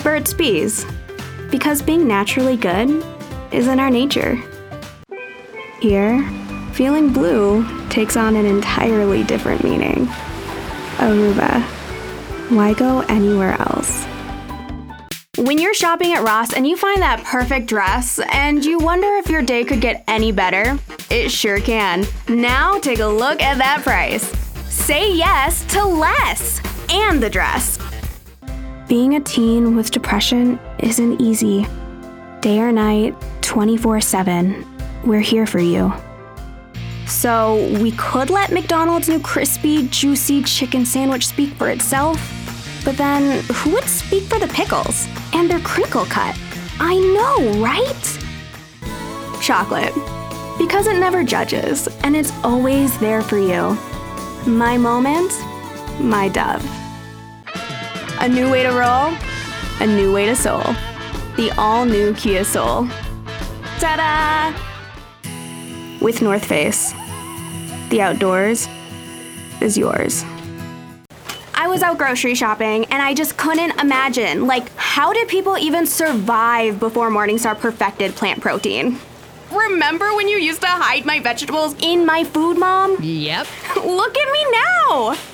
Burt's Bees, because being naturally good is in our nature. Here, feeling blue takes on an entirely different meaning. Aruba. Why go anywhere else? When you're shopping at Ross and you find that perfect dress and you wonder if your day could get any better, it sure can. Now take a look at that price. Say yes to less and the dress. Being a teen with depression isn't easy. Day or night, 24/7, we're here for you. So we could let McDonald's new crispy, juicy chicken sandwich speak for itself, but then who would speak for the pickles and their crinkle cut? I know, right? Chocolate, because it never judges and it's always there for you. My moment, my Dove. A new way to roll, a new way to soul. The all-new Kia Soul. Ta-da! With North Face. The outdoors is yours. I was out grocery shopping and I just couldn't imagine, how did people even survive before Morningstar perfected plant protein? Remember when you used to hide my vegetables in my food, Mom? Yep. Look at me now!